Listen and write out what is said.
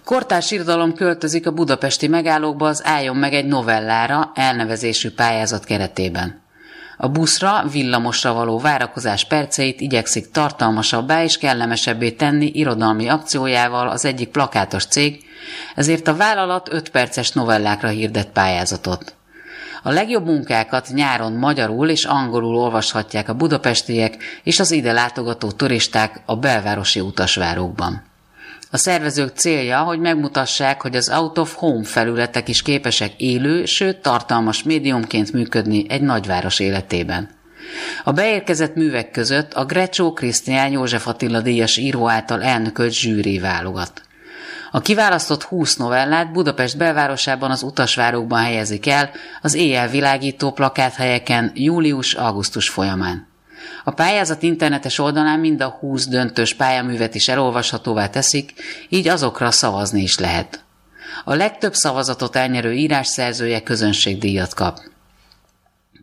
Kortárs irodalom költözik a budapesti megállókba az Álljon meg egy novellára elnevezésű pályázat keretében. A buszra, villamosra való várakozás perceit igyekszik tartalmasabbá és kellemesebbé tenni irodalmi akciójával az egyik plakátos cég, ezért a vállalat 5 perces novellákra hirdet pályázatot. A legjobb munkákat nyáron magyarul és angolul olvashatják a budapestiek és az ide látogató turisták a belvárosi utasvárokban. A szervezők célja, hogy megmutassák, hogy az out of home felületek is képesek élő, sőt tartalmas médiumként működni egy nagyváros életében. A beérkezett művek között a Grecsó Krisztián József Attila díjas író által elnökölt zsűri válogat. A kiválasztott 20 novellát Budapest belvárosában az utasvárokban helyezik el az éjjel világító plakáthelyeken július-augusztus folyamán. A pályázat internetes oldalán mind a 20 döntős pályaművet is elolvashatóvá teszik, így azokra szavazni is lehet. A legtöbb szavazatot elnyerő írásszerzője közönségdíjat kap.